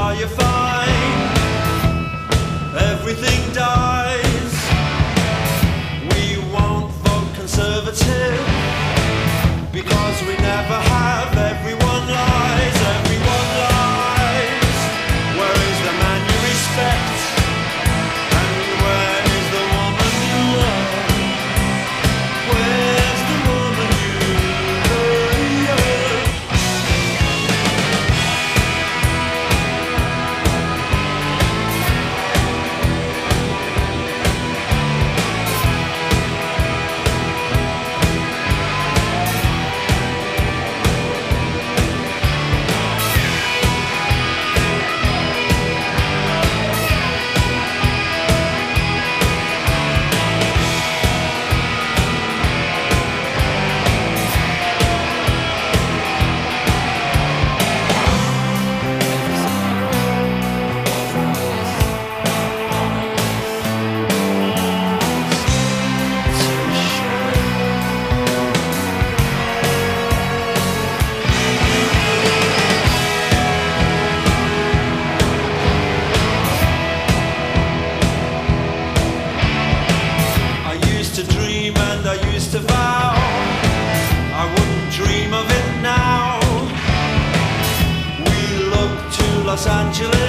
are you fine? Everything dies. We won't vote Conservative because we never have. Everyone lies, everyone lies. Where is the man you respect? And where is the woman you love? Where's the woman you love? I used to vow I wouldn't dream of it now. We look to Los Angeles